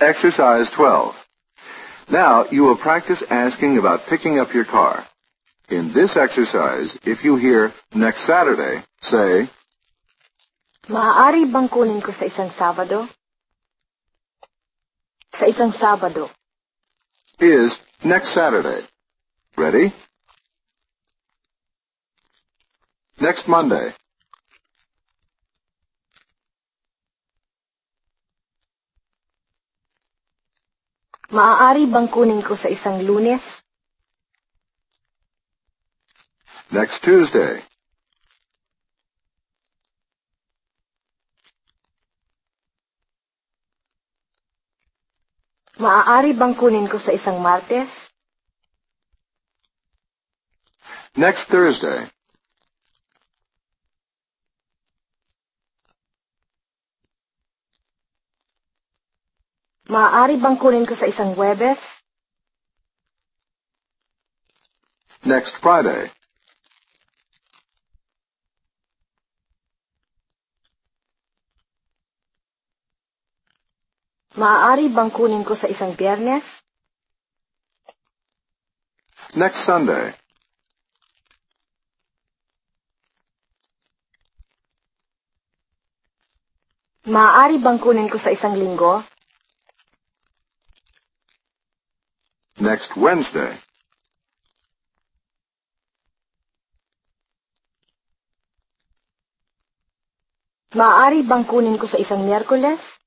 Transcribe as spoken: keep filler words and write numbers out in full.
Exercise twelve. Now, you will practice asking about picking up your car. In this exercise, if you hear next Saturday, say, Maaari bang kunin ko sa isang Sabado? Sa isang Sabado. Is next Saturday. Ready? Next Monday. Maaari bang kunin ko sa isang Lunes? Next Tuesday. Maaari bang kunin ko sa isang Martes? Next Thursday. Maaari bang kunin ko sa isang Huwebes? Next Friday. Maaari bang kunin ko sa isang Biyernes? Next Sunday. Maaari bang kunin ko sa isang Linggo? Next Wednesday. Maaari bang kunin ko sa isang Miyerkules?